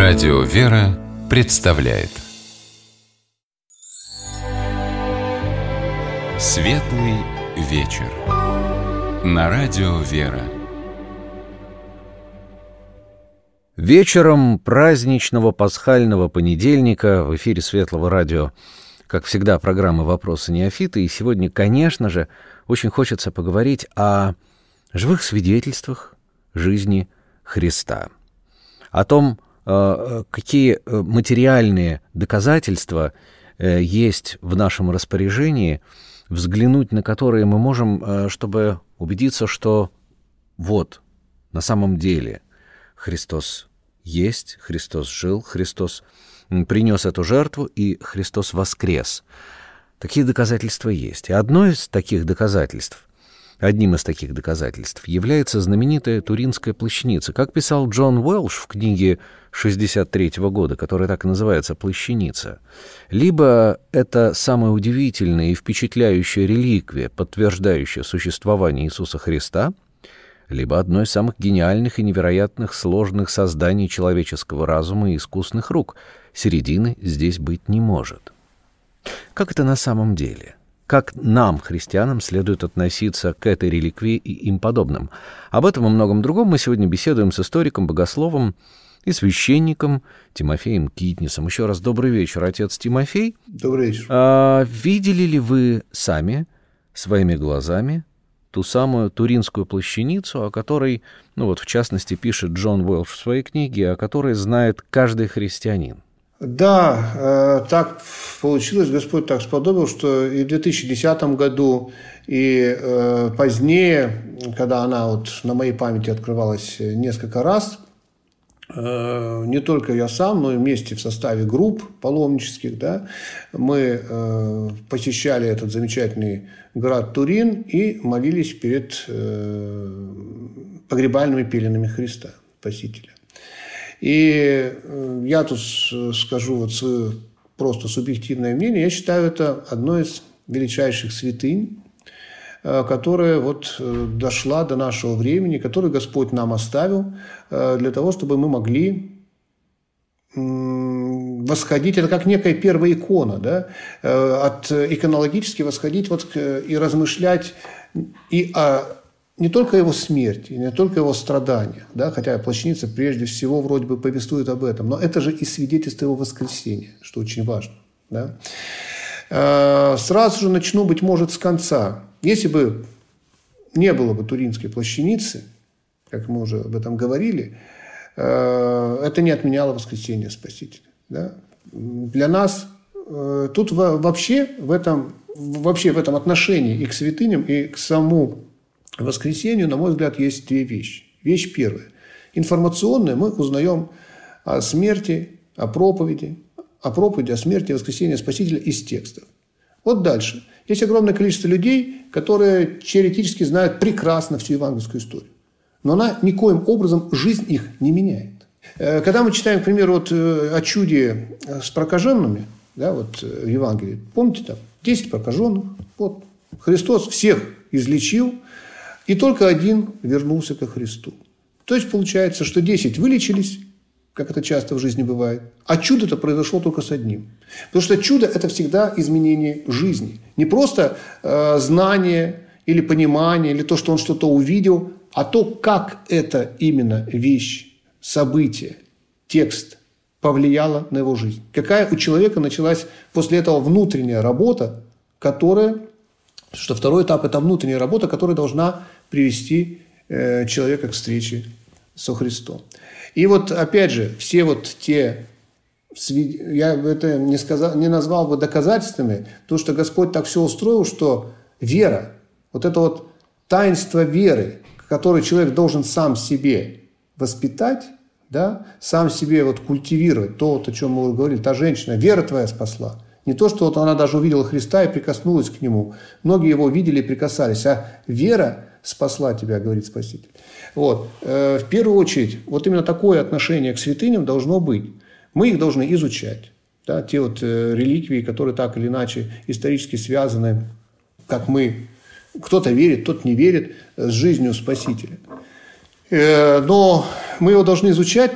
Радио «Вера» представляет Светлый вечер на Радио «Вера». Вечером праздничного пасхального понедельника в эфире Светлого радио, как всегда, программа «Вопросы неофита». И сегодня, конечно же, очень хочется поговорить о живых свидетельствах жизни Христа, о том, какие материальные доказательства есть в нашем распоряжении, взглянуть на которые мы можем, чтобы убедиться, что вот, на самом деле Христос есть, Христос жил, Христос принес эту жертву, и Христос воскрес. Такие доказательства есть. И одним из таких доказательств является знаменитая Туринская плащаница. Как писал Джон Уэлш в книге 1963 года, которая так и называется «Плащаница», либо это самая удивительная и впечатляющая реликвия, подтверждающая существование Иисуса Христа, либо одно из самых гениальных и невероятных сложных созданий человеческого разума и искусных рук. Середины здесь быть не может. Как это на самом деле? Как нам, христианам, следует относиться к этой реликвии и им подобным? Об этом и многом другом мы сегодня беседуем с историком, богословом и священником Тимофеем Китнисом. Еще раз добрый вечер, отец Тимофей. Добрый вечер. Видели ли вы сами, своими глазами, ту самую Туринскую плащаницу, о которой, в частности, пишет Джон Уэлш в своей книге, о которой знает каждый христианин? Да, так получилось, Господь так сподобил, что и в 2010 году, и позднее, когда она на моей памяти открывалась несколько раз, не только я сам, но и вместе в составе групп паломнических, мы посещали этот замечательный город Турин и молились перед погребальными пеленами Христа, Спасителя. И я тут скажу свое просто субъективное мнение. Я считаю, это одной из величайших святынь, которая дошла до нашего времени, которую Господь нам оставил для того, чтобы мы могли восходить. Это как некая первая икона, иконологически восходить и размышлять и не только его смерти, не только его страдания, хотя плащаница прежде всего вроде бы повествует об этом, но это же и свидетельство его воскресения, что очень важно. Сразу же начну, быть может, с конца. Если бы не было бы Туринской плащаницы, как мы уже об этом говорили, это не отменяло воскресение Спасителя. Для нас тут вообще в этом отношении и к святыням, и к самому воскресению, на мой взгляд, есть две вещи. Вещь первая. Информационная. Мы узнаем о смерти, о проповеди, о смерти и воскресении Спасителя из текстов. Вот дальше. Есть огромное количество людей, которые теоретически знают прекрасно всю евангельскую историю. Но она никоим образом жизнь их не меняет. Когда мы читаем, к примеру, о чуде с прокаженными, в Евангелии, помните, там 10 прокаженных, Христос всех излечил, и только один вернулся ко Христу. То есть, получается, что 10 вылечились, как это часто в жизни бывает, а чудо-то произошло только с одним. Потому что чудо – это всегда изменение жизни. Не просто знание или понимание, или то, что он что-то увидел, а то, как эта именно вещь, событие, текст повлияло на его жизнь. Какая у человека началась после этого внутренняя работа, второй этап – это внутренняя работа, которая должна привести человека к встрече со Христом. И опять же, все те, я это не назвал бы доказательствами, потому что Господь так все устроил, что вера, это таинство веры, которое человек должен сам себе воспитать, сам себе культивировать, то, о чем мы говорили, та женщина, вера твоя спасла. Не то, что она даже увидела Христа и прикоснулась к Нему. Многие Его видели и прикасались. А вера спасла тебя, говорит Спаситель. В первую очередь, именно такое отношение к святыням должно быть. Мы их должны изучать. Те реликвии, которые так или иначе исторически связаны, как мы. Кто-то верит, тот не верит, с жизнью Спасителя. Но мы его должны изучать, но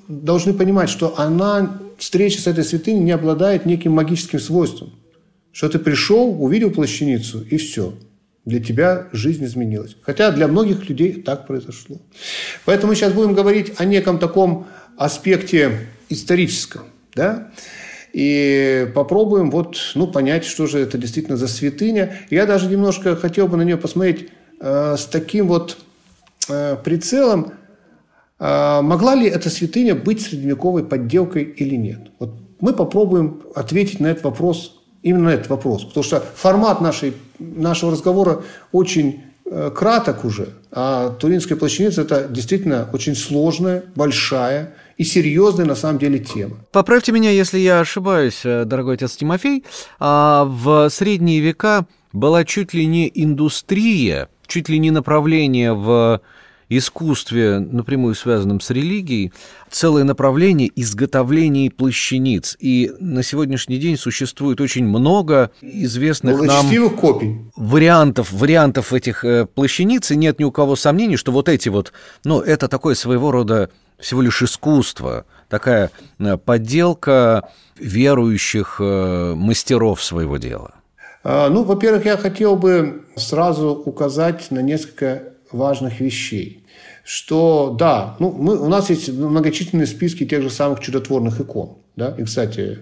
должны понимать, что встреча с этой святыней не обладает неким магическим свойством. Что ты пришел, увидел плащаницу, и все. Для тебя жизнь изменилась. Хотя для многих людей так произошло. Поэтому мы сейчас будем говорить о неком таком аспекте историческом. Да? И попробуем понять, что же это действительно за святыня. Я даже немножко хотел бы на нее посмотреть с таким прицелом. Могла ли эта святыня быть средневековой подделкой или нет? Вот мы попробуем ответить на этот вопрос, именно на этот вопрос. Потому что формат нашего разговора очень краток уже. А Туринская плащаница – это действительно очень сложная, большая и серьезная на самом деле тема. Поправьте меня, если я ошибаюсь, дорогой отец Тимофей. В средние века была чуть ли не индустрия, чуть ли не направление в искусстве, напрямую связанном с религией, целое направление изготовления плащаниц. И на сегодняшний день существует очень много известных нам копий. вариантов этих плащаниц, и нет ни у кого сомнений, что это такое своего рода всего лишь искусство, такая подделка верующих мастеров своего дела. Во-первых, я хотел бы сразу указать на несколько важных вещей. Что, да, у нас есть многочисленные списки тех же самых чудотворных икон. Да? И, кстати,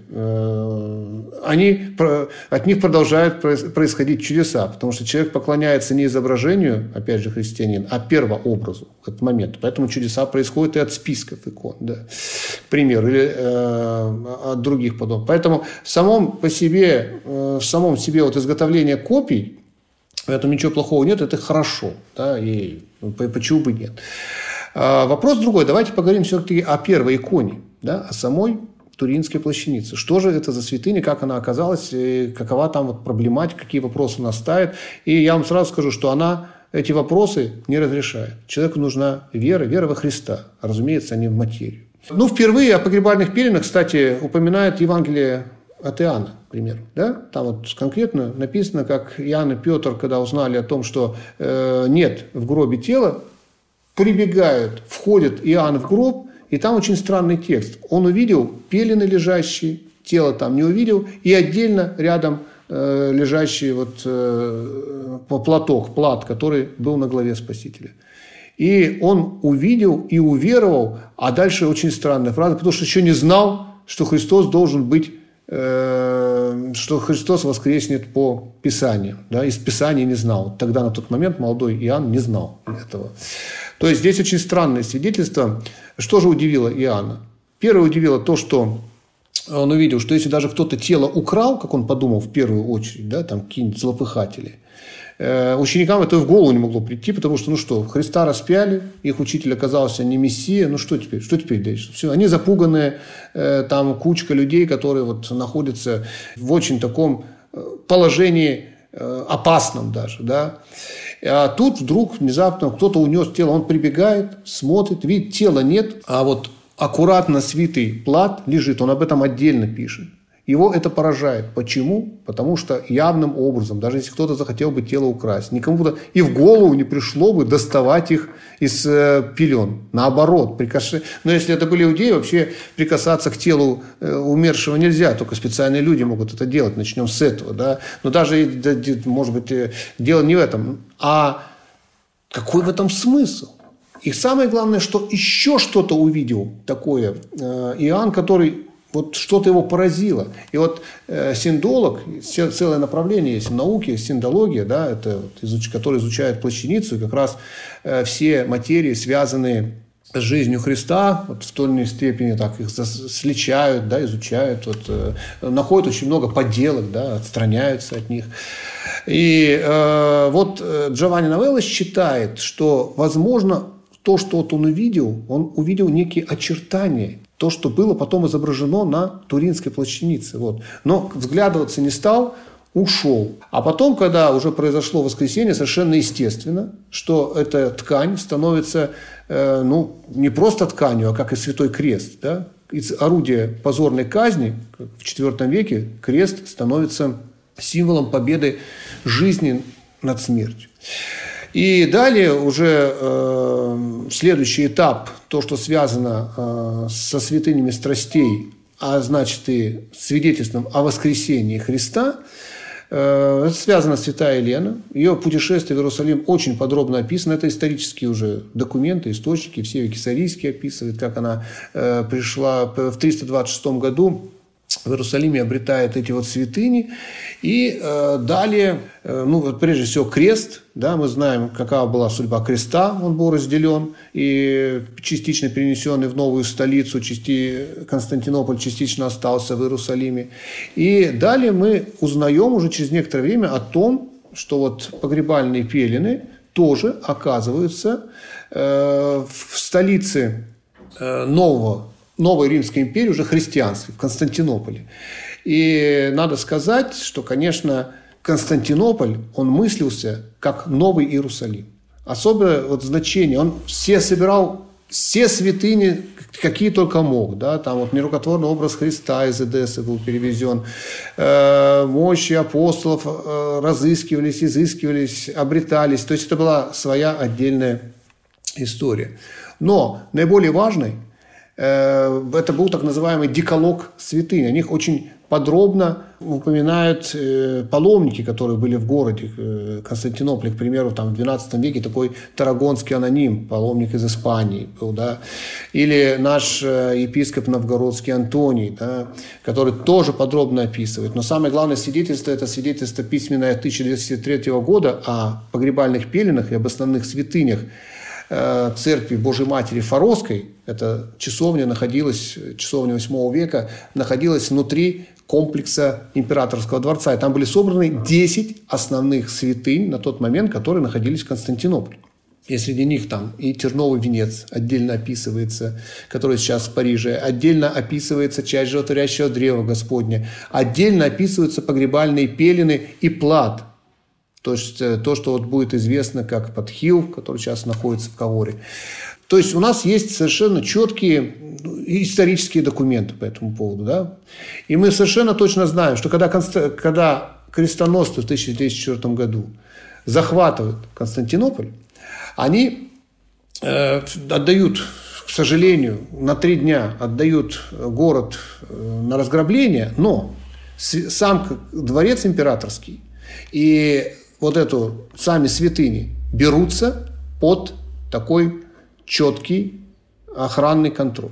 от них продолжают происходить чудеса, потому что человек поклоняется не изображению, опять же, христианин, а первообразу в этот момент. Поэтому чудеса происходят и от списков икон, да. К примеру, или от других подобных. Поэтому в самом себе изготовление копий, в этом ничего плохого нет, это хорошо, да, и почему бы нет. Вопрос другой. Давайте поговорим все-таки о первой иконе, да, о самой Туринской плащанице. Что же это за святыня, как она оказалась, и какова там проблематика, какие вопросы она ставит. И я вам сразу скажу, что она эти вопросы не разрешает. Человеку нужна вера во Христа, разумеется, а не в материю. Впервые о погребальных пеленах, кстати, упоминает Евангелие от Иоанна, к примеру. Да? Там конкретно написано, как Иоанн и Петр, когда узнали о том, что нет в гробе тела, входит Иоанн в гроб, и там очень странный текст. Он увидел пелены лежащие, тело там не увидел, и отдельно рядом лежащий плат, который был на голове Спасителя. И он увидел и уверовал, а дальше очень странная фраза, потому что еще не знал, что Христос должен быть, что Христос воскреснет по Писанию. Да, из Писания не знал. Тогда на тот момент молодой Иоанн не знал этого. То есть здесь очень странное свидетельство. Что же удивило Иоанна? Первое удивило то, что он увидел, что если даже кто-то тело украл, как он подумал в первую очередь, да, там какие-нибудь злопыхатели, ученикам это в голову не могло прийти, потому что, Христа распяли, их учитель оказался не Мессия, что теперь дальше? Все, они запуганные, там кучка людей, которые находятся в очень таком положении опасном даже, да. А тут вдруг внезапно кто-то унес тело, он прибегает, смотрит, видит, тела нет, а аккуратно свитый плат лежит, он об этом отдельно пишет. Его это поражает. Почему? Потому что явным образом, даже если кто-то захотел бы тело украсть, никому и в голову не пришло бы доставать их из пелен. Наоборот, но если это были иудеи, вообще прикасаться к телу умершего нельзя, только специальные люди могут это делать. Начнем с этого. Да? Но даже, может быть, дело не в этом. А какой в этом смысл? И самое главное, что еще что-то увидел такое Иоанн, который что-то его поразило. И синдолог, целое направление есть в науке, синдология, да, это который изучает плащаницу, и как раз все материи, связанные с жизнью Христа, в той или иной степени так их сличают, да, изучают, находят очень много подделок, да, отстраняются от них. И Джованни Новелла считает, что, возможно, то, что он увидел некие очертания, то, что было потом изображено на Туринской плащанице. Но взглядываться не стал, ушел. А потом, когда уже произошло воскресенье, совершенно естественно, что эта ткань становится не просто тканью, а как и Святой Крест. Да? Из орудия позорной казни в IV веке крест становится символом победы жизни над смертью. И далее уже следующий этап, то, что связано со святынями страстей, а значит и свидетельством о воскресении Христа, это связано с святая Елена. Ее путешествие в Иерусалим очень подробно описано. Это исторические уже документы, источники. Все Кесарийские описывают, как она пришла в 326 году в Иерусалиме, обретает эти вот святыни. И далее, прежде всего, крест. Да, мы знаем, какая была судьба креста. Он был разделен и частично перенесенный в новую столицу. Константинополь частично остался в Иерусалиме. И далее мы узнаем уже через некоторое время о том, что вот погребальные пелены тоже оказываются в столице новой Римской империи, уже христианской, в Константинополе. И надо сказать, что, конечно, Константинополь, он мыслился как новый Иерусалим. Особое вот значение, он собирал все святыни, какие только мог. Да? Там вот нерукотворный образ Христа из Эдессы был перевезен. Мощи апостолов разыскивались, изыскивались, обретались. То есть это была своя отдельная история. Но наиболее важной это был так называемый декалог святынь. О них очень подробно упоминают паломники, которые были в городе Константинополе, к примеру, там, в XII веке такой тарагонский аноним, паломник из Испании был, да? Или наш епископ новгородский Антоний, да? Который тоже подробно описывает. Но самое главное свидетельство – это свидетельство письменное 1203 года о погребальных пеленах и об основных святынях церкви Божьей Матери Фаросской. Эта часовня часовня VIII века, находилась внутри комплекса императорского дворца. И там были собраны 10 основных святынь на тот момент, которые находились в Константинополе. И среди них там и терновый венец отдельно описывается, который сейчас в Париже, отдельно описывается часть животворящего древа Господня, отдельно описываются погребальные пелены и плат. То есть то, что вот будет известно как Подхил, который сейчас находится в Каоре. То есть у нас есть совершенно четкие исторические документы по этому поводу. Да? И мы совершенно точно знаем, что когда крестоносцы в 1204 году захватывают Константинополь, они отдают, к сожалению, на 3 дня отдают город на разграбление, но сам дворец императорский и вот эту сами святыни берутся под такой четкий охранный контроль.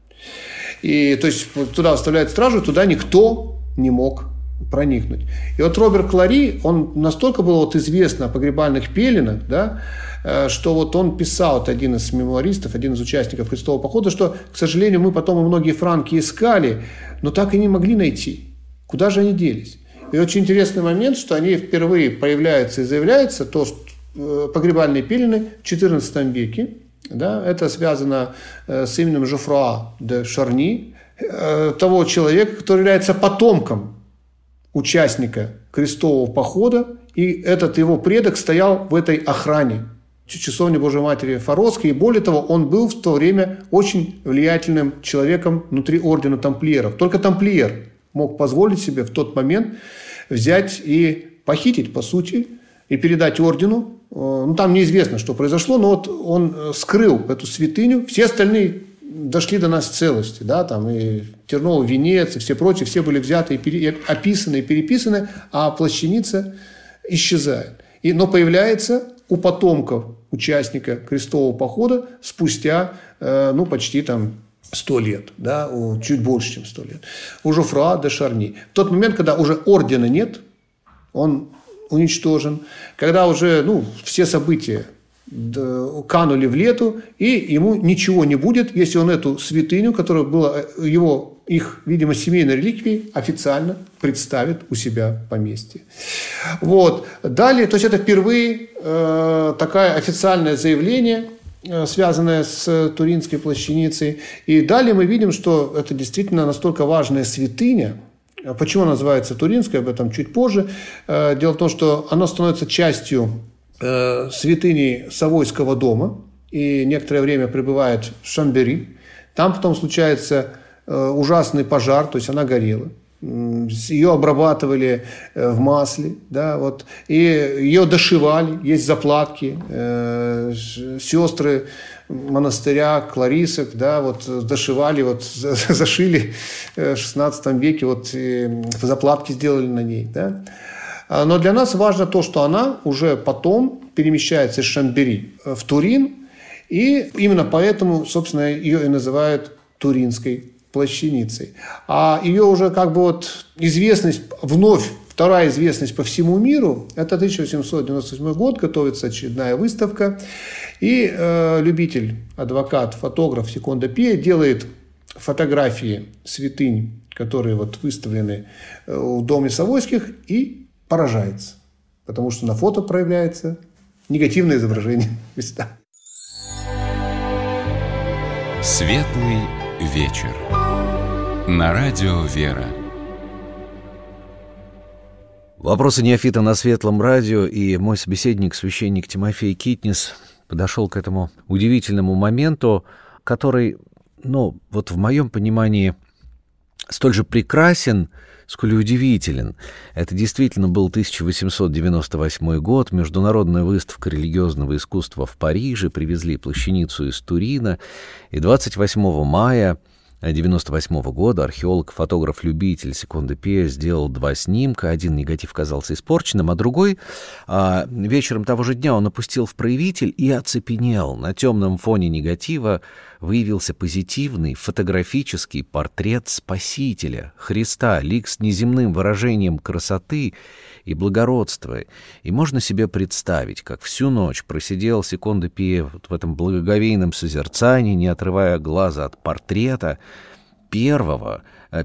И то есть туда выставляют стражу, туда никто не мог проникнуть. И вот Роберт Клари, он настолько был вот известен о погребальных пеленах, да, что вот он писал, вот один из мемуаристов, один из участников крестового похода, что, к сожалению, мы потом и многие франки искали, но так и не могли найти. Куда же они делись? И очень интересный момент, что они впервые появляются и заявляются, то, что погребальные пелены в XIV веке, да, это связано с именем Жофруа де Шарни, того человека, который является потомком участника крестового похода, и этот его предок стоял в этой охране часовни Божьей Матери Фаросской, и более того, он был в то время очень влиятельным человеком внутри ордена тамплиеров. Только тамплиер мог позволить себе в тот момент взять и похитить, по сути, и передать ордену. Ну, там неизвестно, что произошло, но вот он скрыл эту святыню. Все остальные дошли до нас в целости. Да, там и терновый венец, и все прочие, все были взяты, и описаны, и переписаны, а плащаница исчезает. Но появляется у потомков участника крестового похода спустя почти там 100 лет, да, чуть больше, чем 100 лет. У Жофруа де Шарни. В тот момент, когда уже ордена нет, он уничтожен, когда уже все события канули в лету, и ему ничего не будет, если он эту святыню, которая была их, видимо, семейной реликвией, официально представит у себя в поместье. Вот. Далее, то есть это впервые такое официальное заявление, связанное с Туринской плащаницей. И далее мы видим, что это действительно настолько важная святыня. Почему она называется Туринской, об этом чуть позже. Дело в том, что она становится частью святыни Савойского дома и некоторое время пребывает в Шамбери. Там потом случается ужасный пожар, то есть она горела. Ее обрабатывали в масле, да, вот, и ее дошивали, есть заплатки, сестры монастыря, кларисок, да, вот, дошивали, вот, зашили в XVI веке, вот, заплатки сделали на ней, да. Но для нас важно то, что она уже потом перемещается из Шамбери в Турин, и именно поэтому, собственно, ее и называют туринской плащаницей. А ее уже как бы вот известность, вновь вторая известность по всему миру, это 1898 год, готовится очередная выставка, и любитель, адвокат, фотограф Секондо Пиа делает фотографии святынь, которые вот выставлены в доме Савойских, и поражается, потому что на фото проявляется негативное изображение Христа. Светлый вечер. На радио «Вера». Вопросы неофита на Светлом радио, и мой собеседник, священник Тимофей Китнис, подошел к этому удивительному моменту, который, вот в моем понимании, столь же прекрасен, сколь и удивителен. Это действительно был 1898 год, международная выставка религиозного искусства в Париже, привезли плащаницу из Турина, и 28 мая 1998 года археолог-фотограф-любитель Секондо Пиа сделал 2 снимка. Один негатив казался испорченным, а другой вечером того же дня он опустил в проявитель и оцепенел. На темном фоне негатива выявился позитивный фотографический портрет Спасителя, Христа, лик с неземным выражением красоты и благородства. И можно себе представить, как всю ночь просидел Секондо Пиа в этом благоговейном созерцании, не отрывая глаза от портрета первой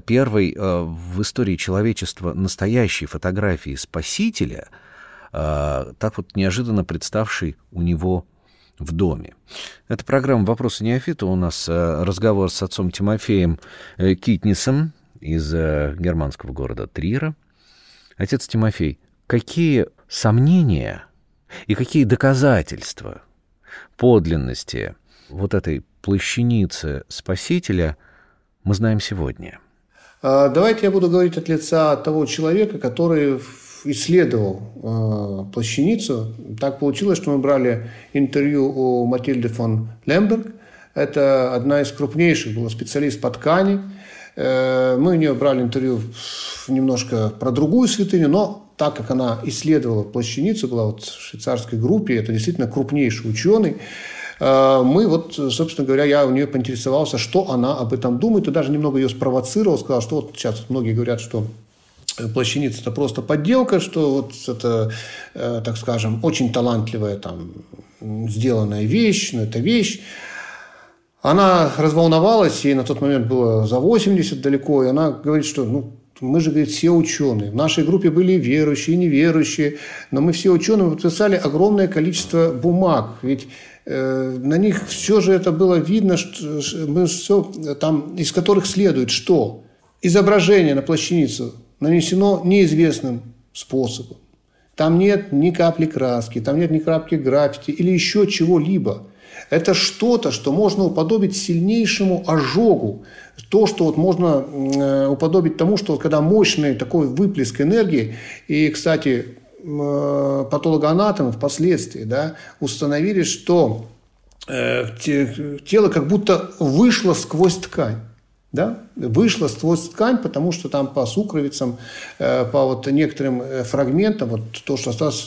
в истории человечества настоящей фотографии Спасителя, так вот неожиданно представшей у него в доме. Это программа «Вопросы неофита». У нас разговор с отцом Тимофеем Китнисом из германского города Трира. Отец Тимофей, какие сомнения и какие доказательства подлинности вот этой плащаницы Спасителя мы знаем сегодня? Давайте я буду говорить от лица того человека, который исследовал плащаницу. Так получилось, что мы брали интервью у Матильды фон Лемберг. Это одна из крупнейших, была специалист по ткани. Мы у нее брали интервью немножко про другую святыню, но так как она исследовала плащаницу, была вот в швейцарской группе, это действительно крупнейший ученый, мы вот, собственно говоря, я у нее поинтересовался, что она об этом думает, и даже немного ее спровоцировал, сказал, что вот сейчас многие говорят, что плащаница – это просто подделка, что вот это, так скажем, очень талантливая там сделанная вещь, но это вещь. Она разволновалась, ей на тот момент было за 80 далеко, и она говорит, что мы же, говорит, все ученые. В нашей группе были верующие, неверующие, но мы все ученые, мы подписали огромное количество бумаг, ведь на них все же это было видно, что мы все, там, из которых следует, что изображение на плащаницу нанесено неизвестным способом. Там нет ни капли краски, там нет ни капли граффити или еще чего-либо. Это что-то, что можно уподобить сильнейшему ожогу. То, что вот можно уподобить тому, что когда мощный такой выплеск энергии, и, кстати, патологоанатомы впоследствии установили, что тело как будто вышло сквозь ткань. Вышло сквозь ткань, потому что там по сукровицам, по вот некоторым фрагментам, вот то, что осталось,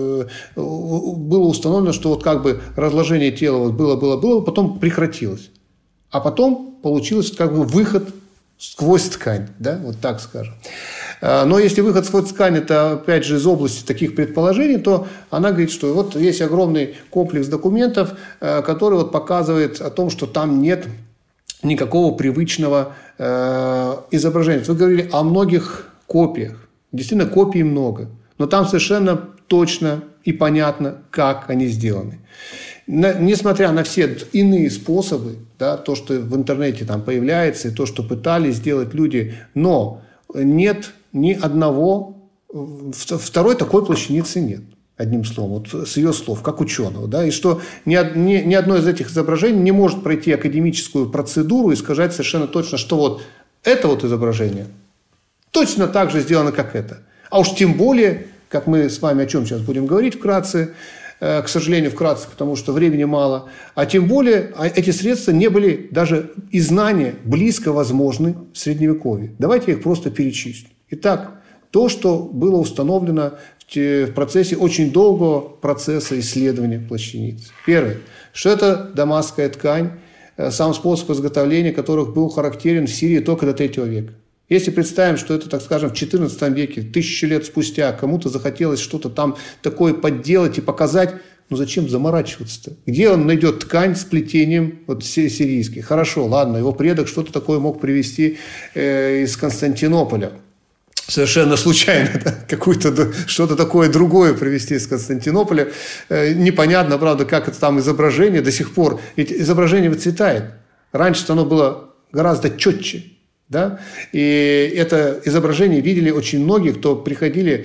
было установлено, что вот как бы разложение тела вот было, потом прекратилось. А потом получилось как бы выход сквозь ткань, вот так скажем. Но если выход сквозь ткань, это опять же из области таких предположений, то она говорит, что вот есть огромный комплекс документов, который вот показывает о том, что там нет никакого привычного изображения. Вы говорили о многих копиях. Действительно, копий много. Но там совершенно точно и понятно, как они сделаны. Несмотря на все иные способы, то, что в интернете там появляется, и то, что пытались сделать люди, но нет ни одного, второй такой плащаницы нет. Одним словом, вот с ее слов, как ученого. И что ни одно из этих изображений не может пройти академическую процедуру и сказать совершенно точно, что вот это вот изображение точно так же сделано, как это. А уж тем более, как мы с вами о чем сейчас будем говорить вкратце, к сожалению, вкратце, потому что времени мало, а тем более эти средства не были даже и знания близко возможны в Средневековье. Давайте я их просто перечислю. Итак, то, что было установлено в процессе очень долгого процесса исследования плащаниц. Первое, что это дамасская ткань, сам способ изготовления которых был характерен в Сирии только до III века. Если представим, что это, так скажем, в XIV веке, 1000 лет спустя, кому-то захотелось что-то там такое подделать и показать, ну зачем заморачиваться-то? Где он найдет ткань с плетением вот, сирийский? Хорошо, ладно, его предок что-то такое мог привезти из Константинополя. Совершенно случайно, да, что-то такое другое привезти из Константинополя. Непонятно, правда, как это там изображение до сих пор. Ведь изображение выцветает. Раньше оно было гораздо четче. Да? И это изображение видели очень многие, кто приходили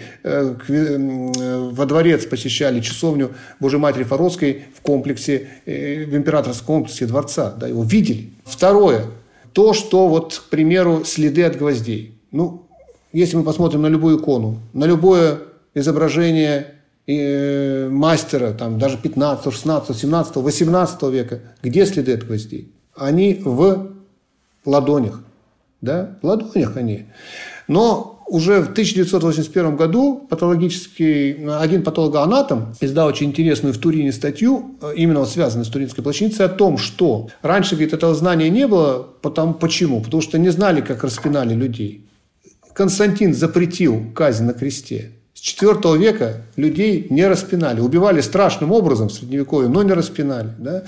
во дворец, посещали часовню Божьей Матери Фаровской в комплексе, в императорском комплексе дворца. Да? Его видели. Второе. То, что, вот, к примеру, следы от гвоздей. Ну, если мы посмотрим на любую икону, на любое изображение мастера, там, даже 15, 16, 17, 18 века, где следы от гвоздей? Они в ладонях. Да? В ладонях они. Но уже в 1981 году один патологоанатом издал очень интересную в Турине статью, именно вот связанную с туринской плащаницей, о том, что раньше, говорит, этого знания не было. Почему? Потому что не знали, как распинали людей. Константин запретил казнь на кресте. С IV века людей не распинали. Убивали страшным образом в Средневековье, но не распинали. Да?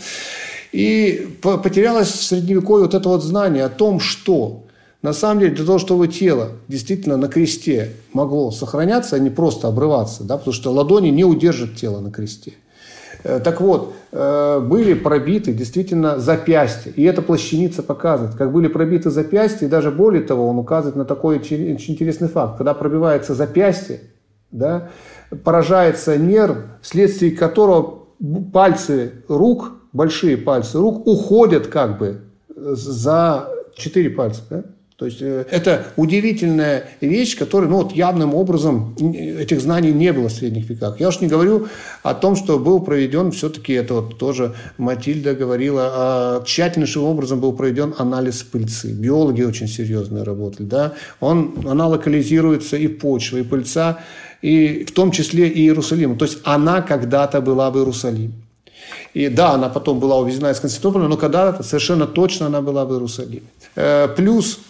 И потерялось в Средневековье вот это вот знание о том, что на самом деле для того, чтобы тело действительно на кресте могло сохраняться, а не просто обрываться, да, потому что ладони не удержат тело на кресте. Так вот, были пробиты действительно запястья, и эта плащаница показывает, как были пробиты запястья, и даже более того, он указывает на такой очень интересный факт. Когда пробивается запястье, да, поражается нерв, вследствие которого пальцы рук, большие пальцы рук уходят как бы за 4 пальца, да? То есть это удивительная вещь, которая, ну, вот явным образом этих знаний не было в средних веках. Я уж не говорю о том, что был проведен все-таки, это вот тоже Матильда говорила, тщательнейшим образом был проведен анализ пыльцы. Биологи очень серьезно работали. Да? Она локализируется и почва, и пыльца, и в том числе и Иерусалим. То есть она когда-то была в Иерусалиме. И да, она потом была увезена из Константинополя, но когда-то совершенно точно она была в Иерусалиме. Плюс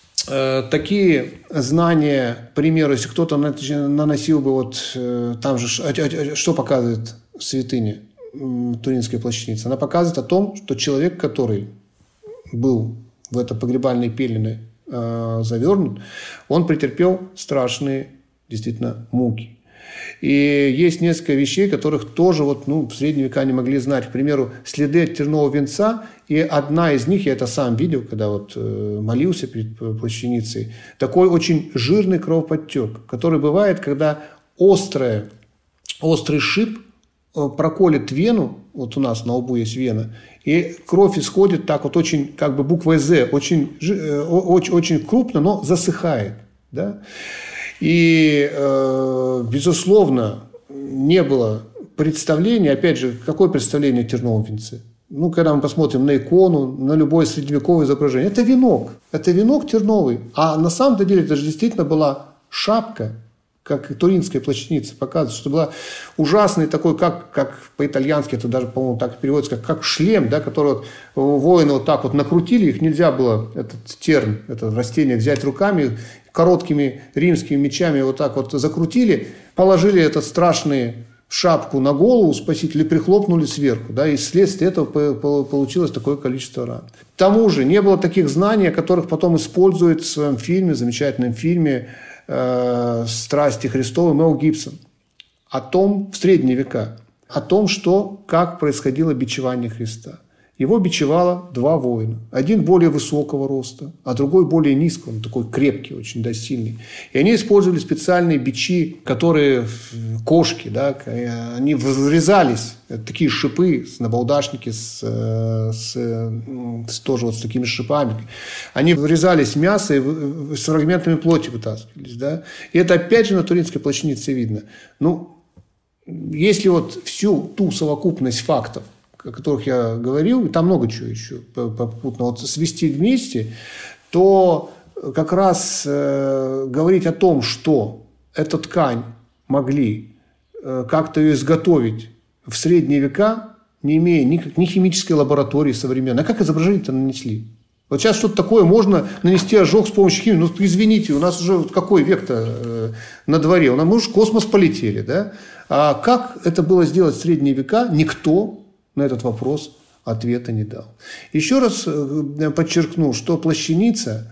такие знания, к примеру, если кто-то наносил бы, вот там же, что показывает святыня Туринской плащаницы? Она показывает о том, что человек, который был в это погребальные пелены завернут, он претерпел страшные действительно муки. И есть несколько вещей, которых тоже вот, в средние века не могли знать. К примеру, следы от тернового венца. И одна из них, я это сам видел, когда вот молился перед плащаницей, такой очень жирный кровоподтек, который бывает, когда острый шип проколет вену, вот у нас на лбу есть вена, и кровь исходит так вот очень, как бы буквой «З», очень крупно, но засыхает. Да? И, безусловно, не было представления, опять же, какое представление о терновом венце? Когда мы посмотрим на икону, на любое средневековое изображение, это венок терновый. А на самом деле это же действительно была шапка, как и туринская плащаница показывает, что была ужасный такой, как по-итальянски, это даже, по-моему, так переводится, как шлем, да, который вот воины вот так вот накрутили, их нельзя было, этот терн, это растение, взять руками, короткими римскими мечами вот так вот закрутили, положили этот страшный шапку на голову спасителя и прихлопнули сверху. Да, и вследствие этого получилось такое количество ран. К тому же не было таких знаний, о которых потом использует в своем фильме, замечательном фильме «Страсти Христовы» Мел Гибсон. В средние века. О том, как происходило бичевание Христа. его бичевало два воина. Один более высокого роста, а другой более низкого, он такой крепкий, очень, да, сильный. И они использовали специальные бичи, которые кошки, да, они врезались, такие шипы, набалдашники тоже вот с такими шипами. Они врезались в мясо и с фрагментами плоти вытаскивались. Да. И это опять же на Туринской плащанице видно. Ну, если вот всю ту совокупность фактов, о которых я говорил, и там много чего еще попутно вот свести вместе, то как раз говорить о том, что эту ткань могли как-то ее изготовить в средние века, не имея ни химической лаборатории современной. А как изображение-то нанесли? Вот сейчас что-то такое можно нанести ожог с помощью химии. Ну, извините, у нас уже вот какой век-то на дворе? Мы уже в космос полетели, да? А как это было сделать в средние века, никто на этот вопрос ответа не дал. Еще раз подчеркну, что плащаница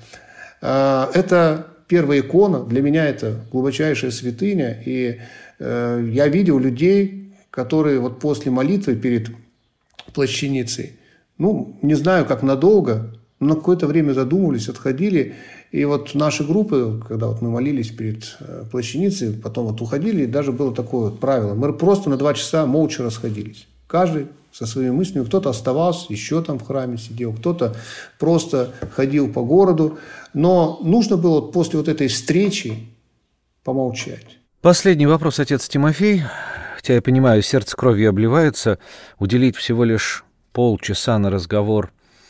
это первая икона, для меня это глубочайшая святыня. И я видел людей, которые вот после молитвы перед плащаницей, ну, не знаю, как надолго, но на какое-то время задумывались, отходили. И вот наши группы, когда вот мы молились перед плащаницей, потом вот уходили, и даже было такое вот правило. Мы просто на 2 часа молча расходились. Каждый со своими мыслями. Кто-то оставался, еще там в храме сидел, кто-то просто ходил по городу. Но нужно было после вот этой встречи помолчать. Последний вопрос, отец Тимофей. Хотя я понимаю, сердце кровью обливается. Уделить всего лишь полчаса на разговор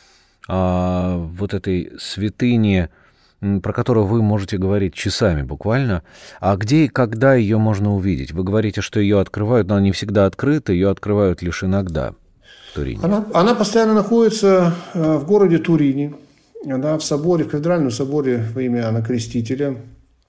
о вот этой святыне, про которую вы можете говорить часами буквально. А где и когда ее можно увидеть? Вы говорите, что ее открывают, но она не всегда открыта, ее открывают лишь иногда в Турине. Она постоянно находится в городе Турине, да, в соборе, в кафедральном соборе во имя Иоанна Крестителя.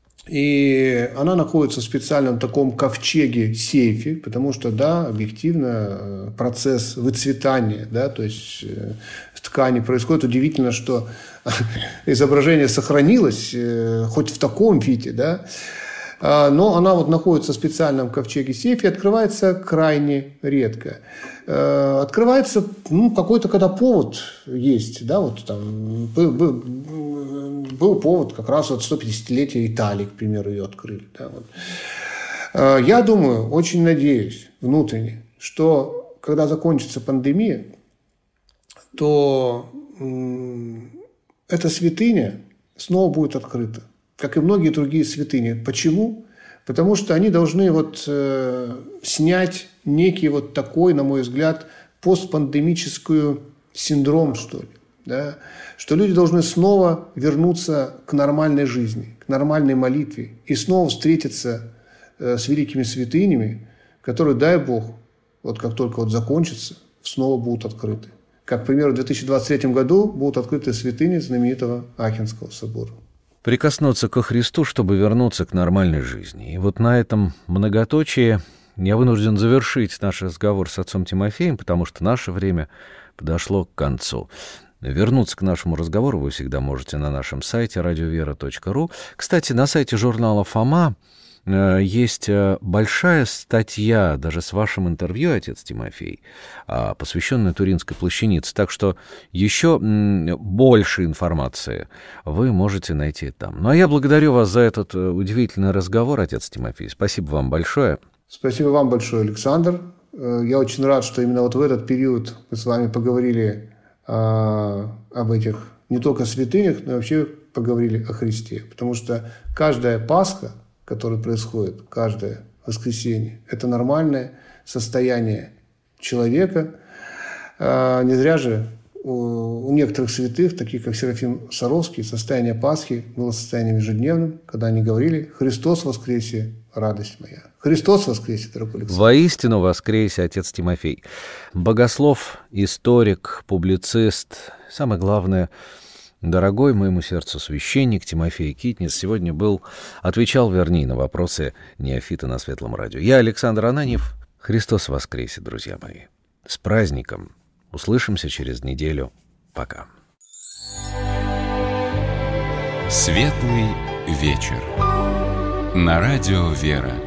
И она находится в специальном таком ковчеге-сейфе, потому что, да, объективно процесс выцветания, да, то есть в ткани происходит. Удивительно, что изображение сохранилось хоть в таком виде, да, но она вот находится в специальном ковчеге-сейфе и открывается крайне редко. Открывается, ну, какой-то, когда повод есть, да, вот там был повод как раз вот 150-летия Италии, к примеру, ее открыли. Да, вот. Я думаю, очень надеюсь внутренне, что когда закончится пандемия, то эта святыня снова будет открыта, как и многие другие святыни. Почему? Потому что они должны вот снять некий вот такой, на мой взгляд, постпандемическую синдром, что ли. Да? Что люди должны снова вернуться к нормальной жизни, к нормальной молитве и снова встретиться с великими святынями, которые, дай Бог, вот как только вот закончится, снова будут открыты. Как, к примеру, в 2023 году будут открыты святыни знаменитого Ахенского собора. Прикоснуться ко Христу, чтобы вернуться к нормальной жизни. И вот на этом многоточии я вынужден завершить наш разговор с отцом Тимофеем, потому что наше время подошло к концу. Вернуться к нашему разговору вы всегда можете на нашем сайте radiovera.ru. Кстати, на сайте журнала «Фома» есть большая статья, даже с вашим интервью, отец Тимофей, посвященная Туринской плащанице. Так что еще больше информации вы можете найти там. Ну, а я благодарю вас за этот удивительный разговор, отец Тимофей. Спасибо вам большое. Спасибо вам большое, Александр. Я очень рад, что именно вот в этот период мы с вами поговорили об этих не только святынях, но и вообще поговорили о Христе. Потому что каждая Пасха, которое происходит каждое воскресенье, это нормальное состояние человека. Не зря же у некоторых святых, таких как Серафим Саровский, состояние Пасхи было состоянием ежедневным, когда они говорили: «Христос воскресе, радость моя». Христос воскресе, дорогой Александр. Воистину воскресе, отец Тимофей. Богослов, историк, публицист, самое главное, дорогой моему сердцу священник Тимофей Китнис сегодня отвечал на вопросы неофита на Светлом радио. Я Александр Ананьев. Христос воскресе, друзья мои. С праздником. Услышимся через неделю. Пока. Светлый вечер. На радио «Вера».